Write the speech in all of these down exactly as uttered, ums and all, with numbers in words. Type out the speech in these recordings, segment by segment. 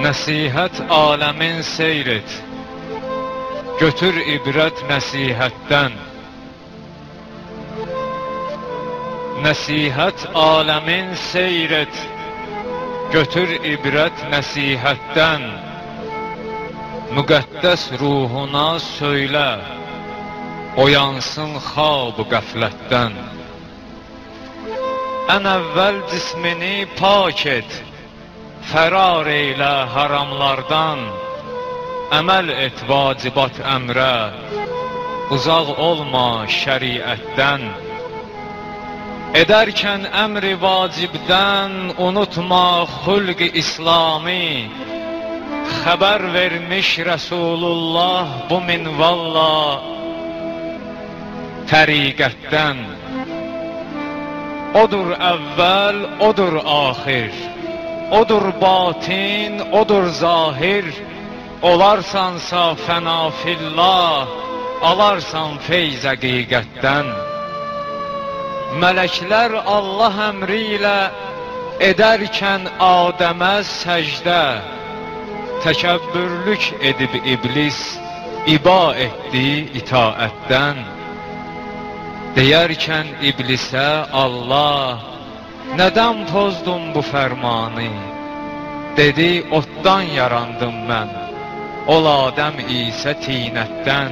Nəsihət aləmin seyr et, götür ibrət nəsihətdən. Nəsihət aləmin seyr et, götür ibrət nəsihətdən. Müqəddəs ruhuna söylə, oyansın xab-ı qəflətdən. Ən əvvəl cismini pak et, fərar eylə haramlardan. Əməl et vacibat əmrə, uzaq olma şəriətdən. Edərkən əmri vacibdən, unutma xulq-i İslami. Xəbər vermiş Rəsulullah bu minvalla təriqətdən. Odur əvvəl, odur axir, odur batin, odur zahir. Olarsansa fəna fillah, alarsan feyz həqiqətdən. Mələklər Allah əmri ilə edərkən Adəmə səcdə. Təkəbbürlük edib iblis, iba etdi itaətdən. Deyərkən iblisə Allah, nədən pozdun bu fərmanı? Dedi, otdan yarandım mən, ol Adəm isə tinətdən.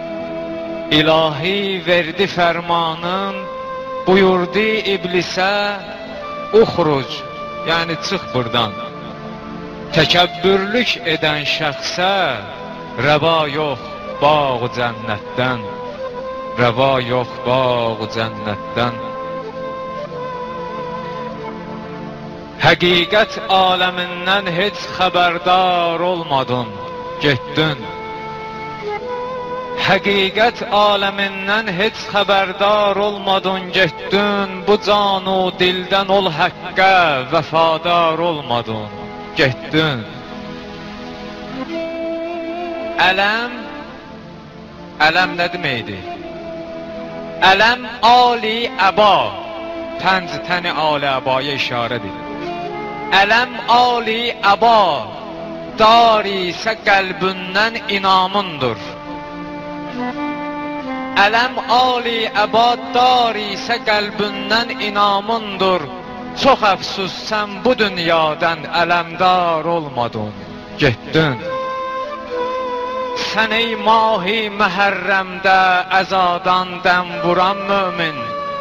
İlahi verdi fərmanın, buyurdu iblisə, uxruc, yəni çıx burdan. Təkəbbürlük edən şəxsə, rəva yox bağ cənnətdən. Rəva yox bağ cənnətdən. Həqiqət aləmindən heç xəbərdar olmadın, getdin. Həqiqət aləmindən heç xəbərdar olmadın, getdin. Bu canu dildən ol həqqə, vəfadar olmadın, getdin. Ələm, ələm nə deməkdir? Ələm ali əba, pənc təni ali əbaya işarədir. Ələm ali əba, dar isə qəlbündən inamındır. Ələm ali əba, dar isə qəlbündən inamındır. Çox əfsus sən bu dünyadan ələmdar olmadın, getdin. Sən ey mahi məhərrəmdə əzadan dəm vuran mömin.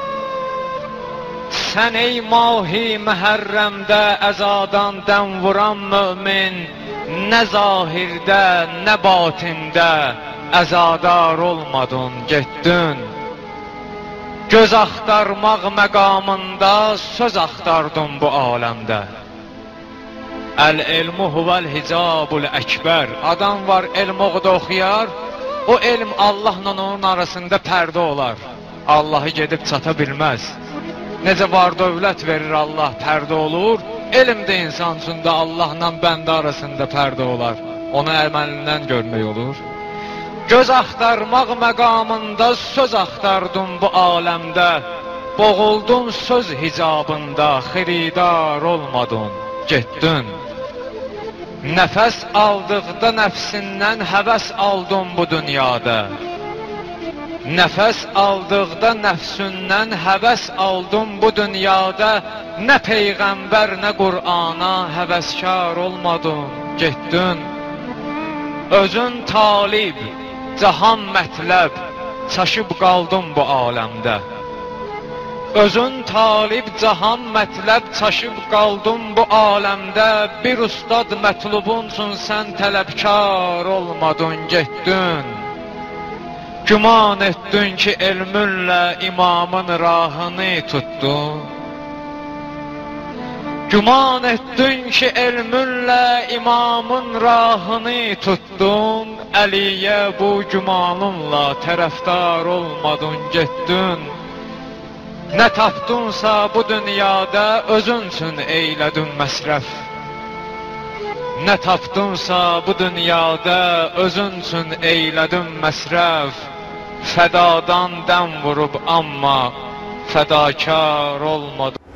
Sən ey mahi məhərrəmdə əzadan dəm vuran mömin. Nə zahirdə, nə batində əzadar olmadın, getdin. Göz axtarmaq məqamında söz axtardın bu aləmdə. Əl-elmu huvəl hicabul əkbər. Adam var, elm oxuda oxuyar, o elm Allahla onun arasında pərdə olar. Allahı gedib çata bilməz. Necə var dövlət verir Allah, pərdə olur, elm də insan üçün də Allahla bəndə arasında pərdə olar. Onu əməlindən görmək olur. Göz axtarmaq məqamında söz axtardın bu aləmdə. Boğuldun söz hicabında, xiridar olmadın, getdin. Nəfəs aldıqda nəfsindən həvəs aldın bu dünyada. Nəfəs aldıqda nəfsündən həvəs aldın bu dünyada. Nə peyğəmbər, nə Qur'ana həvəskar olmadın, getdin. Özün talib, cahan mətləb, çaşıb qaldın bu aləmdə. Özün talib, cahan mətləb, çaşıb qaldın bu aləmdə. Bir ustad mətlubun üçün sən tələbkar olmadın, getdin. Güman etdin ki, elmünlə imamın rahını tutdun. Güman etdin ki, elmünlə imamın rahını tutdun. Əliyə bu gümanınla tərəfdar olmadın, getdin. Nə tapdunsa bu dünyada özün üçün eylədin məsrəf. Nə tapdunsa bu dünyada özün üçün eylədin məsrəf. Fədadan dəm vurub amma fədakar olmadın.